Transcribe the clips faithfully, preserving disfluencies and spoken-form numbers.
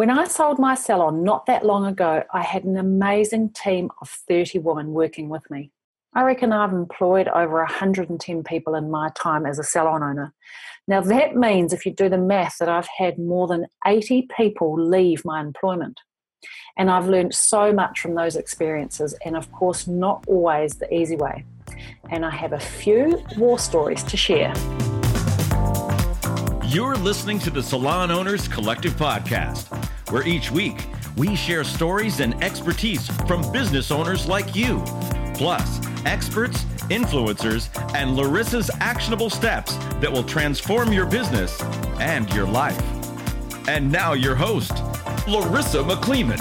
When I sold my salon not that long ago, I had an amazing team of thirty women working with me. I reckon I've employed over one hundred ten people in my time as a salon owner. Now that means, if you do the math, that I've had more than eighty people leave my employment. And I've learned so much from those experiences, and of course not always the easy way. And I have a few war stories to share. You're listening to the Salon Owners Collective Podcast, where each week we share stories and expertise from business owners like you, plus experts, influencers, and Larissa's actionable steps that will transform your business and your life. And now your host, Larissa McCleeman.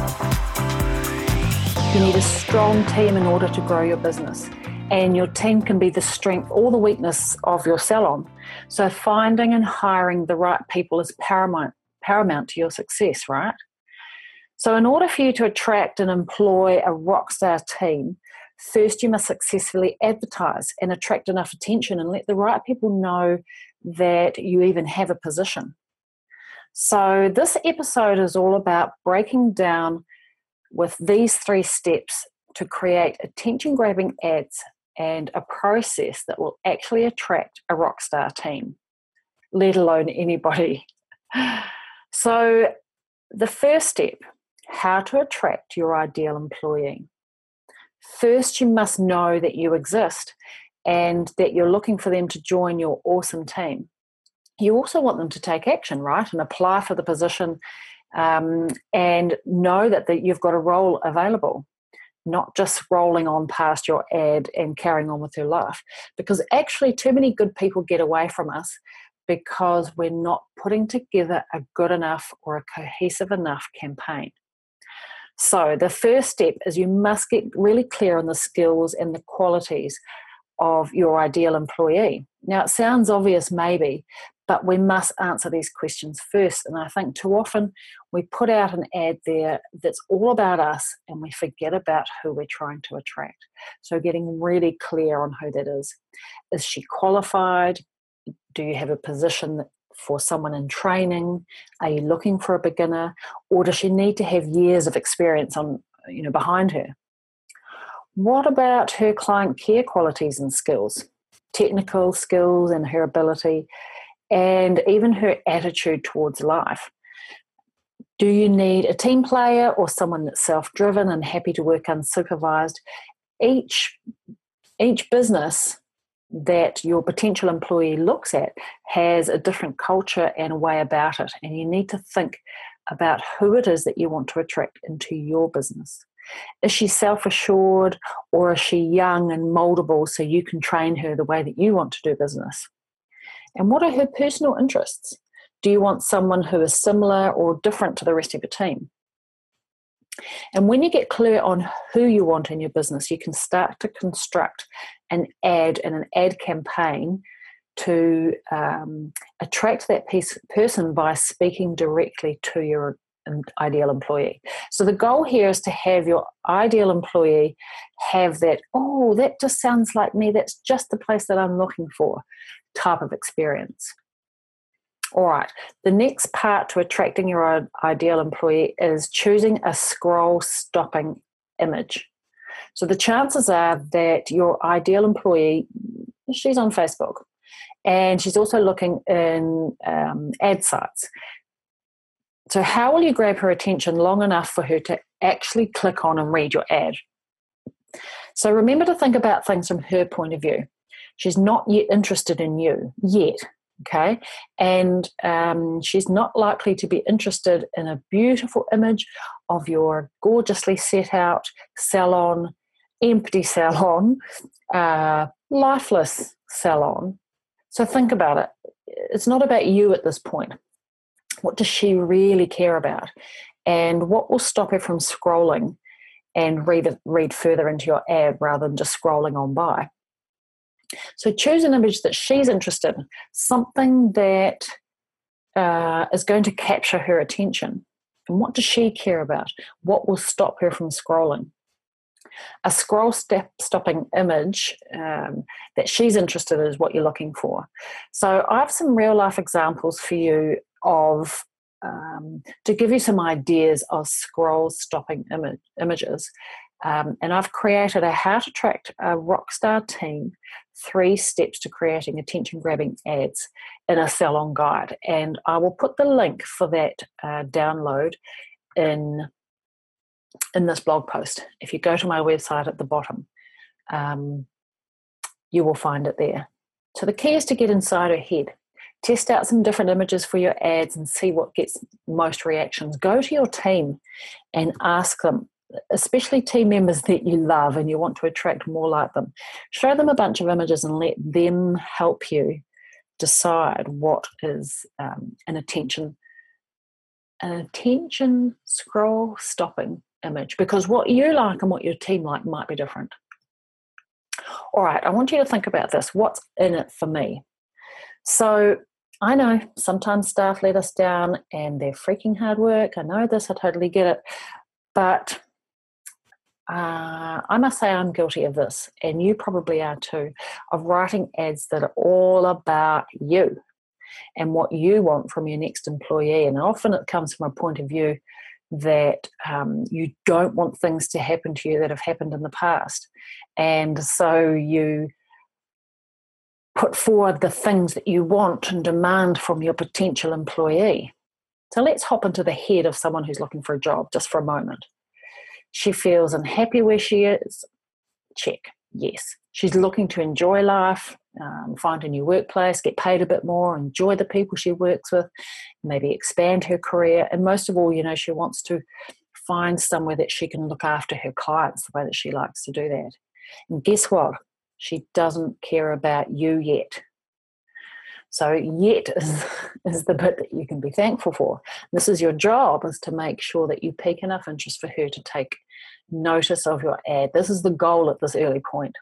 You need a strong team in order to grow your business, and your team can be the strength or the weakness of your salon. So finding and hiring the right people is paramount, paramount to your success, right? So in order for you to attract and employ a rockstar team, first you must successfully advertise and attract enough attention and let the right people know that you even have a position. So this episode is all about breaking down with these three steps to create attention-grabbing ads and a process that will actually attract a rockstar team, let alone anybody. So the first step, how to attract your ideal employee. First, you must know that you exist and that you're looking for them to join your awesome team. You also want them to take action, right, and apply for the position um, and know that, that you've got a role available, not just rolling on past your ad and carrying on with your life. Because actually too many good people get away from us because we're not putting together a good enough or a cohesive enough campaign. So the first step is you must get really clear on the skills and the qualities of your ideal employee. Now, it sounds obvious maybe, but we must answer these questions first. And I think too often we put out an ad there that's all about us and we forget about who we're trying to attract. So getting really clear on who that is. Is she qualified? Do you have a position for someone in training? Are you looking for a beginner? Or does she need to have years of experience on, you know, behind her? What about her client care qualities and skills, technical skills and her ability, and even her attitude towards life? Do you need a team player or someone that's self-driven and happy to work unsupervised? Each, each business that your potential employee looks at has a different culture and a way about it, and you need to think about who it is that you want to attract into your business. Is she self-assured, or is she young and moldable so you can train her the way that you want to do business? And what are her personal interests? Do you want someone who is similar or different to the rest of your team? And when you get clear on who you want in your business, you can start to construct an ad and an ad campaign to um, attract that piece, person by speaking directly to your ideal employee. So the goal here is to have your ideal employee have that, oh, that just sounds like me, that's just the place that I'm looking for type of experience. All right, the next part to attracting your ideal employee is choosing a scroll-stopping image. So the chances are that your ideal employee, she's on Facebook, and she's also looking in um, ad sites. So how will you grab her attention long enough for her to actually click on and read your ad? So remember to think about things from her point of view. She's not yet interested in you, yet. Okay, and um, she's not likely to be interested in a beautiful image of your gorgeously set out salon, empty salon, uh, lifeless salon. So think about it. It's not about you at this point. What does she really care about? And what will stop her from scrolling and read it, read further into your ad rather than just scrolling on by? So choose an image that she's interested in, something that uh, is going to capture her attention. And what does she care about? What will stop her from scrolling? A scroll step stopping image um, that she's interested in is what you're looking for. So I have some real life examples for you of um, to give you some ideas of scroll stopping ima- images. Um, and I've created a How to Attract a Rockstar Team, three steps to creating attention-grabbing ads in a salon guide. And I will put the link for that uh, download in, in this blog post. If you go to my website at the bottom, um, you will find it there. So the key is to get inside her head. Test out some different images for your ads and see what gets most reactions. Go to your team and ask them, especially team members that you love and you want to attract more like them. Show them a bunch of images and let them help you decide what is um, an attention, an attention scroll stopping image, because what you like and what your team like might be different. All right, I want you to think about this. What's in it for me? So I know sometimes staff let us down and they're freaking hard work. I know this, I totally get it. But uh, I must say I'm guilty of this, and you probably are too, of writing ads that are all about you and what you want from your next employee. And often it comes from a point of view that um, you don't want things to happen to you that have happened in the past. And so you put forward the things that you want and demand from your potential employee. So let's hop into the head of someone who's looking for a job just for a moment. She feels unhappy where she is. Check. Yes. She's looking to enjoy life, um, find a new workplace, get paid a bit more, enjoy the people she works with, maybe expand her career. And most of all, you know, she wants to find somewhere that she can look after her clients the way that she likes to do that. And guess what? She doesn't care about you yet. So yet is, is the bit that you can be thankful for. This is your job, is to make sure that you pique enough interest for her to take notice of your ad. This is the goal at this early point.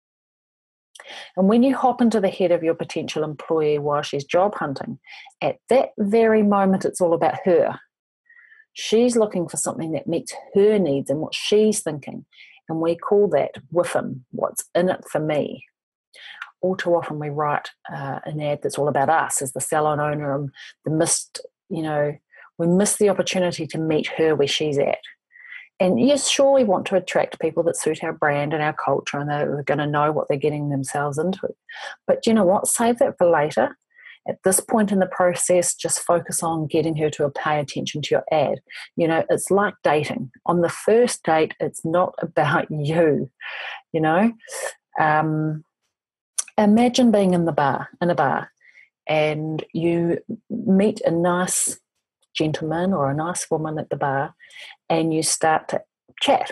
And when you hop into the head of your potential employee while she's job hunting, at that very moment it's all about her. She's looking for something that meets her needs and what she's thinking. And we call that W I F M, what's in it for me. All too often we write uh, an ad that's all about us as the salon owner, and the missed, you know, we miss the opportunity to meet her where she's at. And yes, sure, we want to attract people that suit our brand and our culture, and they're going to know what they're getting themselves into. But you know what? Save that for later. At this point in the process, just focus on getting her to pay attention to your ad. You know, it's like dating. On the first date, it's not about you, you know. Um, imagine being in the bar, in a bar, and you meet a nice gentleman or a nice woman at the bar, and you start to chat.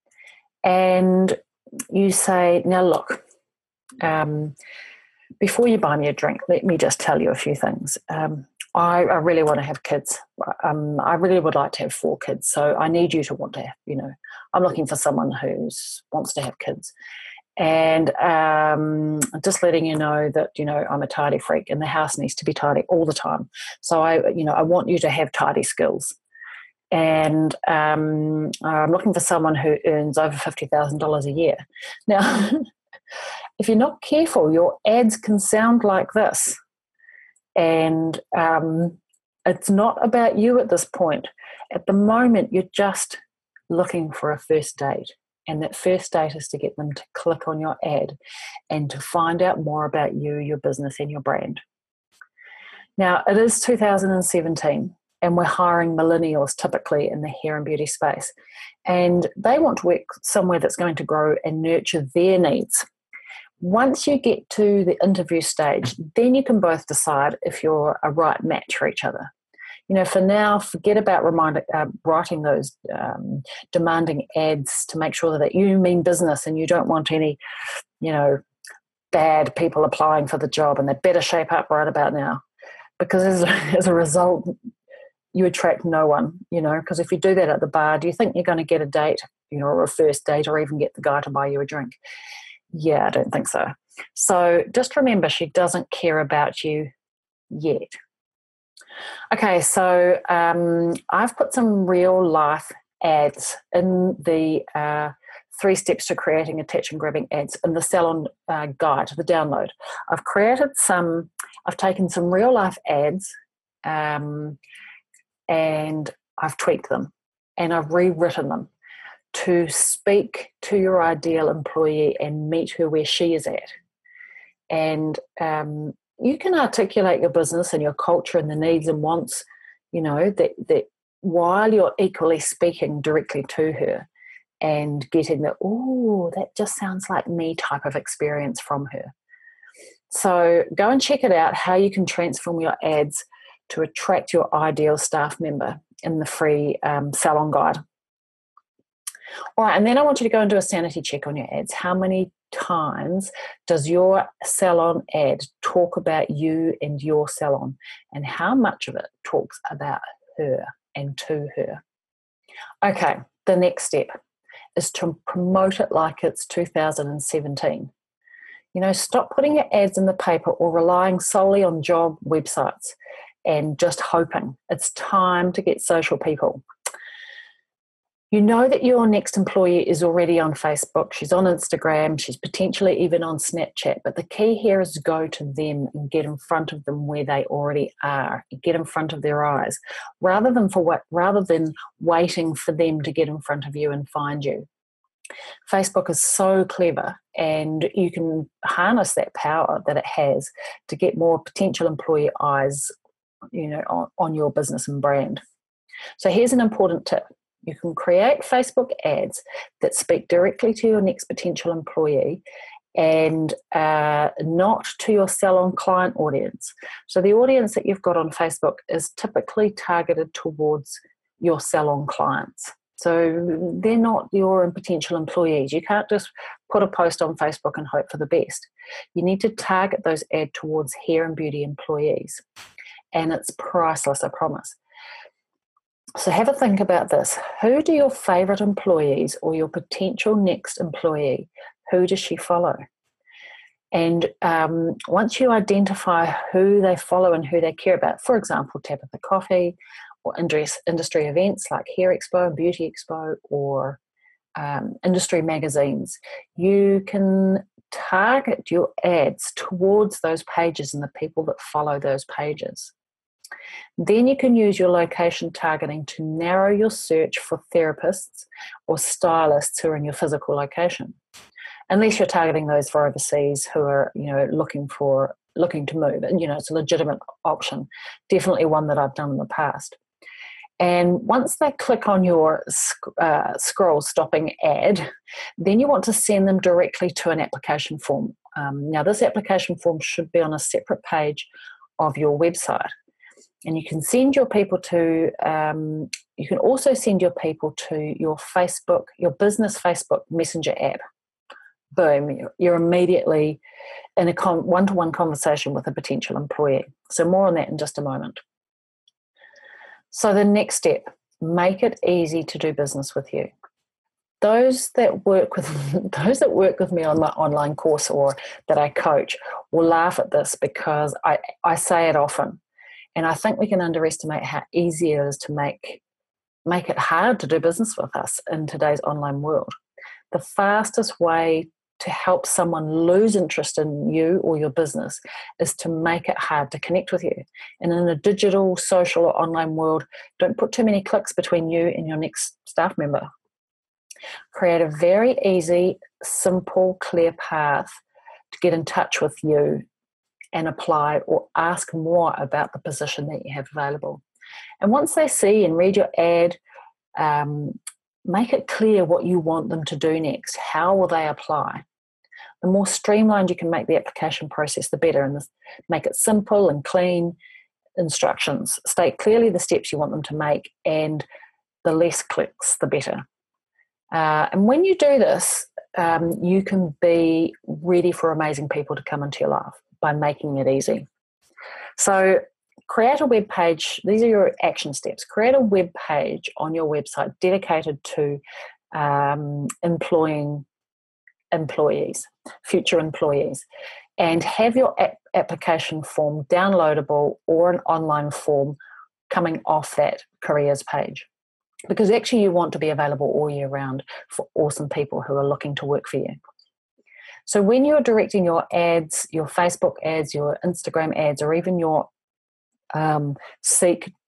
And you say, now look, um, before you buy me a drink, let me just tell you a few things. Um, I, I really want to have kids. Um, I really would like to have four kids. So I need you to want to have, you know, I'm looking for someone who wants to have kids. And um, just letting you know that, you know, I'm a tidy freak and the house needs to be tidy all the time. So I, you know, I want you to have tidy skills. And um, I'm looking for someone who earns over fifty thousand dollars a year. Now, if you're not careful, your ads can sound like this. And um, it's not about you at this point. At the moment, you're just looking for a first date. And that first date is to get them to click on your ad and to find out more about you, your business, and your brand. Now, it is two thousand seventeen, and we're hiring millennials typically in the hair and beauty space. And they want to work somewhere that's going to grow and nurture their needs. Once you get to the interview stage, then you can both decide if you're a right match for each other. You know, for now, forget about remind, uh, writing those um, demanding ads to make sure that you mean business and you don't want any, you know, bad people applying for the job, and they better shape up right about now. Because as, as a result, you attract no one, you know, because if you do that at the bar, do you think you're going to get a date, you know, or a first date, or even get the guy to buy you a drink? Yeah, I don't think so. So just remember, she doesn't care about you yet. Okay, so um, I've put some real life ads in the uh, three steps to creating attention-grabbing ads in the Salon uh, guide, the download. I've created some, I've taken some real life ads um, and I've tweaked them and I've rewritten them to speak to your ideal employee and meet her where she is at. And um, you can articulate your business and your culture and the needs and wants, you know, that, that while you're equally speaking directly to her and getting the, oh, that just sounds like me type of experience from her. So go and check it out, how you can transform your ads to attract your ideal staff member in the free um, salon guide. All right, and then I want you to go and do a sanity check on your ads. How many times does your salon ad talk about you and your salon, and how much of it talks about her and to her? Okay, the next step is to promote it like it's two thousand seventeen. You know, stop putting your ads in the paper or relying solely on job websites and just hoping. It's time to get social, people. You know that your next employee is already on Facebook, she's on Instagram, she's potentially even on Snapchat, but the key here is go to them and get in front of them where they already are, get in front of their eyes, rather than for what, rather than waiting for them to get in front of you and find you. Facebook is so clever, and you can harness that power that it has to get more potential employee eyes, you know, on, on your business and brand. So here's an important tip. You can create Facebook ads that speak directly to your next potential employee and uh, not to your salon client audience. So the audience that you've got on Facebook is typically targeted towards your salon clients. So they're not your potential employees. You can't just put a post on Facebook and hope for the best. You need to target those ads towards hair and beauty employees. And it's priceless, I promise. So have a think about this. Who do your favourite employees or your potential next employee, who does she follow? And um, once you identify who they follow and who they care about, for example, Tabitha Coffee, or industry events like Hair Expo and Beauty Expo, or um, industry magazines, you can target your ads towards those pages and the people that follow those pages. Then you can use your location targeting to narrow your search for therapists or stylists who are in your physical location, unless you're targeting those for overseas who are, you know, looking for looking to move. And, you know, it's a legitimate option, definitely one that I've done in the past. And once they click on your uh, scroll stopping ad, then you want to send them directly to an application form. Um, now, this application form should be on a separate page of your website. And you can send your people to, um, you can also send your people to your Facebook, your business Facebook Messenger app. Boom, you're immediately in a con- one-to-one conversation with a potential employee. So more on that in just a moment. So the next step, make it easy to do business with you. Those that work with those that work with me on my online course or that I coach will laugh at this because I, I say it often. And I think we can underestimate how easy it is to make, make it hard to do business with us in today's online world. The fastest way to help someone lose interest in you or your business is to make it hard to connect with you. And in a digital, social, or online world, don't put too many clicks between you and your next staff member. Create a very easy, simple, clear path to get in touch with you and apply or ask more about the position that you have available. And once they see and read your ad, um, make it clear what you want them to do next. How will they apply? The more streamlined you can make the application process, the better. And this, make it simple and clean instructions. State clearly the steps you want them to make, and the less clicks, the better. Uh, and when you do this, um, you can be ready for amazing people to come into your life by making it easy. So create a web page. These are your action steps. Create a web page on your website dedicated to um, employing employees, future employees, and have your ap- application form downloadable or an online form coming off that careers page. Because actually you want to be available all year round for awesome people who are looking to work for you. So when you're directing your ads, your Facebook ads, your Instagram ads, or even your um, Seek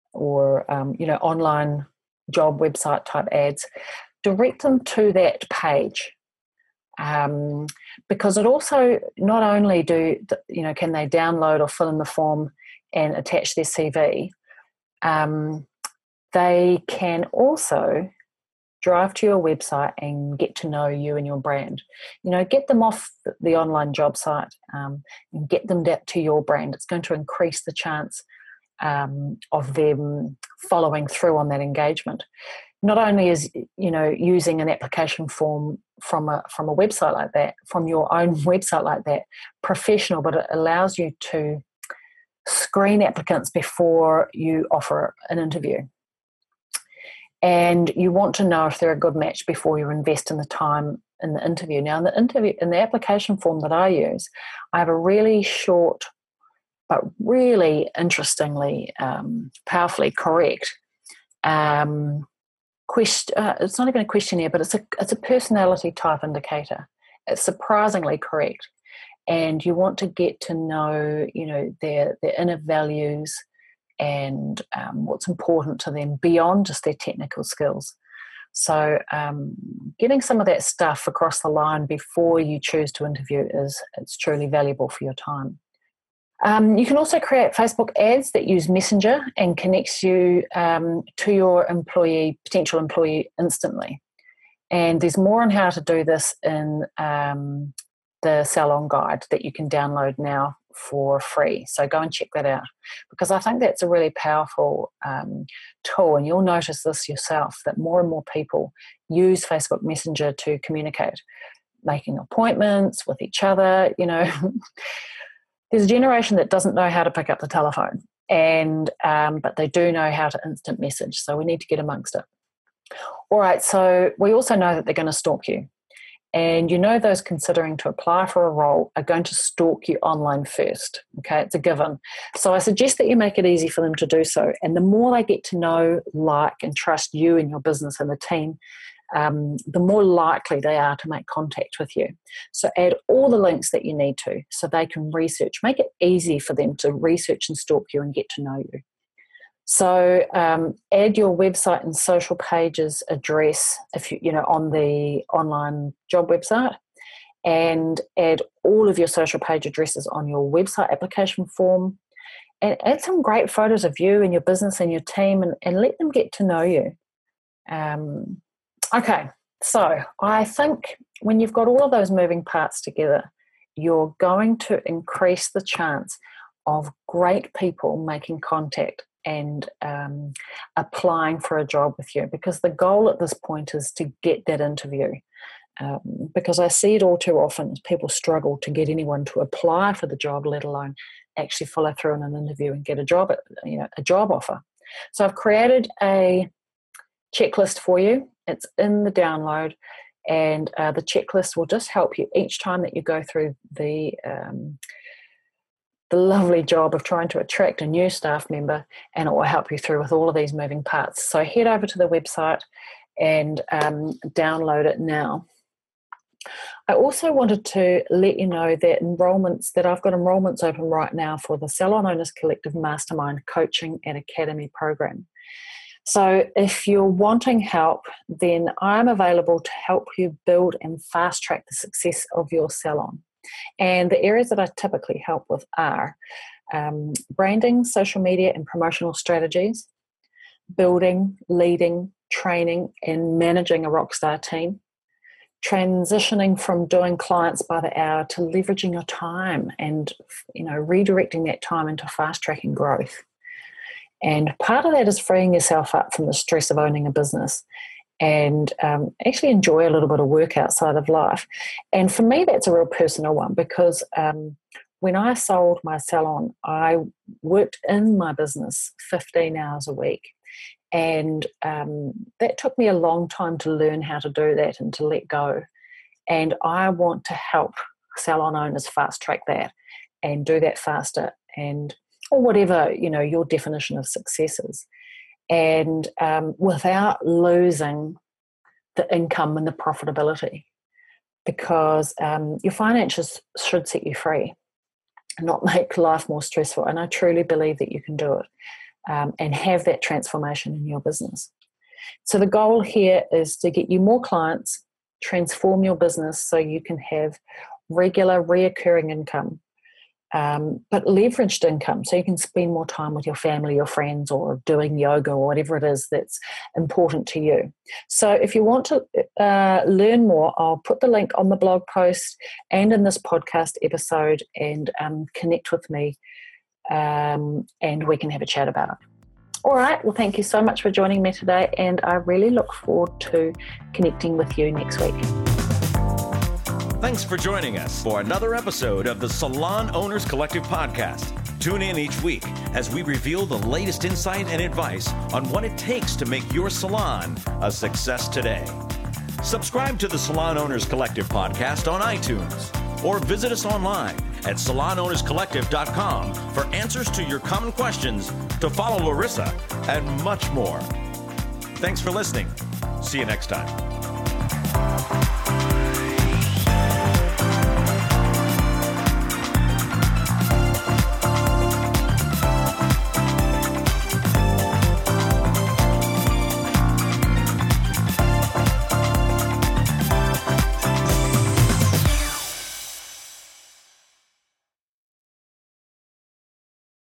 or um, you know, online job website type ads, direct them to that page. Um, because it also, not only do, you know, can they download or fill in the form and attach their C V, um, they can also drive to your website and get to know you and your brand. You know, get them off the online job site um, and get them to your brand. It's going to increase the chance um, of them following through on that engagement. Not only is, you know, using an application form from a from a website like that, from your own website like that, professional, but it allows you to screen applicants before you offer an interview. And you want to know if they're a good match before you invest in the time in the interview. Now, in the interview, in the application form that I use, I have a really short, but really interestingly, um, powerfully correct um, question. Uh, it's not even a questionnaire, but it's a it's a personality type indicator. It's surprisingly correct, and you want to get to know, you know, their their inner values and um, what's important to them beyond just their technical skills. So um, getting some of that stuff across the line before you choose to interview is it's truly valuable for your time. Um, you can also create Facebook ads that use Messenger and connects you um, to your employee, potential employee instantly. And there's more on how to do this in um, the Salon Guide that you can download now for free. So go and check that out, because I think that's a really powerful um, tool, and you'll notice this yourself, that more and more people use Facebook Messenger to communicate, making appointments with each other. You know, there's a generation that doesn't know how to pick up the telephone, and um, but they do know how to instant message, so we need to get amongst it. All right, so we also know that they're going to stalk you. And you know those considering to apply for a role are going to stalk you online first. Okay, it's a given. So I suggest that you make it easy for them to do so. And the more they get to know, like, and trust you and your business and the team, um, the more likely they are to make contact with you. So add all the links that you need to so they can research. Make it easy for them to research and stalk you and get to know you. So um, add your website and social pages address if you you know on the online job website, and add all of your social page addresses on your website application form, and add some great photos of you and your business and your team, and, and let them get to know you. Um, okay, so I think when you've got all of those moving parts together, you're going to increase the chance of great people making contact and um, applying for a job with you, because the goal at this point is to get that interview. Um, because I see it all too often, people struggle to get anyone to apply for the job, let alone actually follow through on an interview and get a job, you know, a job offer. So I've created a checklist for you. It's in the download, and uh, the checklist will just help you each time that you go through the um, the lovely job of trying to attract a new staff member, and it will help you through with all of these moving parts. So head over to the website and um, download it now. I also wanted to let you know that enrollments, that I've got enrollments open right now for the Salon Owners Collective Mastermind Coaching and Academy program. So if you're wanting help, then I'm available to help you build and fast track the success of your salon. And the areas that I typically help with are um, branding, social media and promotional strategies, building, leading, training and managing a rockstar team, transitioning from doing clients by the hour to leveraging your time and, you know, redirecting that time into fast-tracking growth. And part of that is freeing yourself up from the stress of owning a business and um, actually enjoy a little bit of work outside of life. And for me, that's a real personal one, because um, when I sold my salon, I worked in my business fifteen hours a week. And um, that took me a long time to learn how to do that and to let go. And I want to help salon owners fast track that and do that faster, and or whatever, you know, your definition of success is. And um, without losing the income and the profitability, because um, your finances should set you free and not make life more stressful. And I truly believe that you can do it. um, and have that transformation in your business. So the goal here is to get you more clients, transform your business so you can have regular, reoccurring income, um, but leveraged income, so you can spend more time with your family, your friends, or doing yoga or whatever it is that's important to you. So if you want to uh, learn more, I'll put the link on the blog post and in this podcast episode, and um, connect with me, um, and we can have a chat about it. All right, well, thank you so much for joining me today, and I really look forward to connecting with you next week. Thanks for joining us for another episode of the Salon Owners Collective podcast. Tune in each week as we reveal the latest insight and advice on what it takes to make your salon a success today. Subscribe to the Salon Owners Collective podcast on iTunes, or visit us online at salon owners collective dot com for answers to your common questions, to follow Larissa, and much more. Thanks for listening. See you next time.